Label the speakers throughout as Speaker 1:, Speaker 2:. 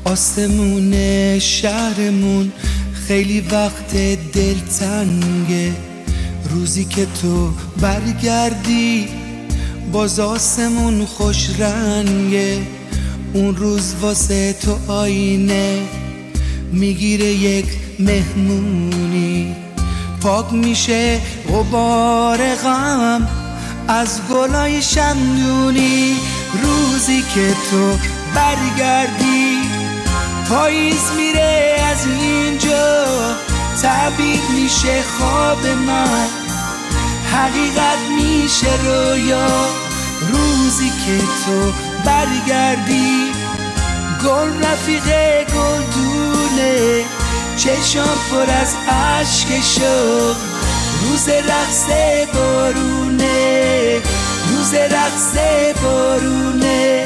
Speaker 1: آسمون شهرمون خیلی وقت دلتنگه، روزی که تو برگردی باز آسمون خوش رنگه. اون روز واسه تو آینه میگیره یک مهمونی، پاک میشه غبار غم از گلای شمدونی. روزی که تو برگردی پاییز میره از اینجا، تعبیر میشه خواب من، حقیقت میشه رویا. روزی که تو برگردی گل رفیق گلدونه، چشم پر از عشق شد، روز رقص بارونه، روز رقص بارونه.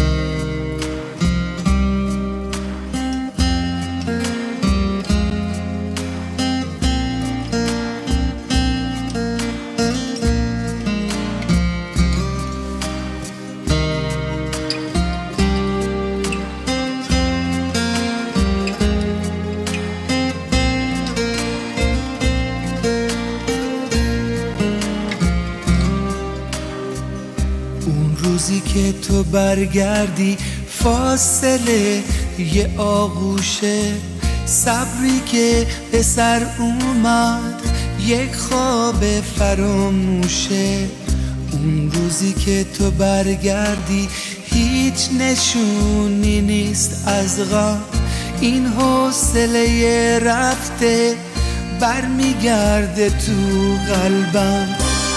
Speaker 1: روزی که تو برگردی فاصله یه آغوشه، صبری که به سر اومد یک خواب فراموشه. اون روزی که تو برگردی هیچ نشونی نیست از غم، این حوصله رفته برمیگرده تو قلبم.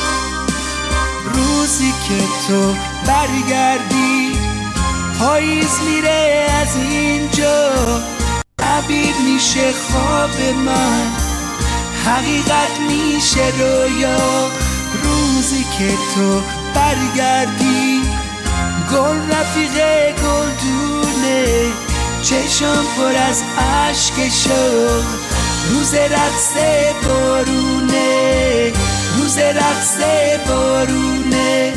Speaker 1: روزی که تو برگردی پاییز میره از اینجا، تعبیر میشه خواب من، حقیقت میشه رویا. روزی که تو برگردی گل رفیق گلدونه، چشم پر از عشق شد، روز رقص بارونه، روز رقص بارونه.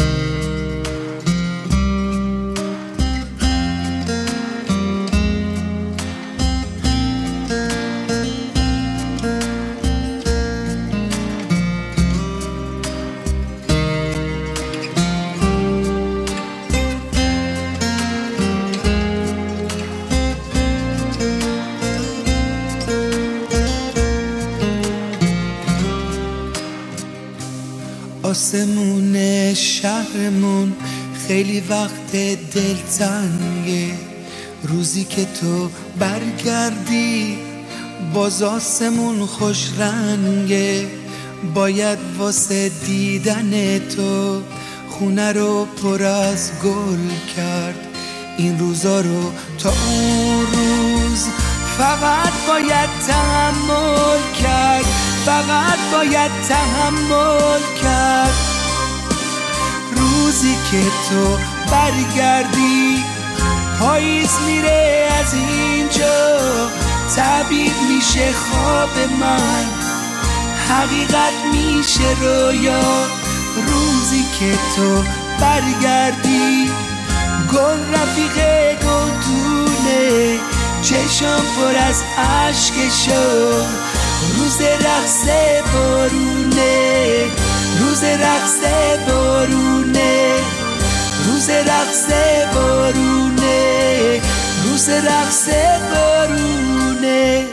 Speaker 1: آسمون شهرمون خیلی وقت دلتنگه، روزی که تو برگردی باز آسمون خوش رنگه. باید واسه دیدن تو خونه رو پر از گل کرد، این روزا رو تا اون روز فقط باید تحمل کرد، فقط باید تحمل کرد. روزی که تو برگردی پاییز میره از اینجا، تعبیر میشه خواب من، حقیقت میشه رویا. روزی که تو برگردی گل رفیق گلدونه، چشم پر از عشق شد، روز رقص بارونه، روز رقص بارونه، روز رقص بارونه، روز رقص بارونه.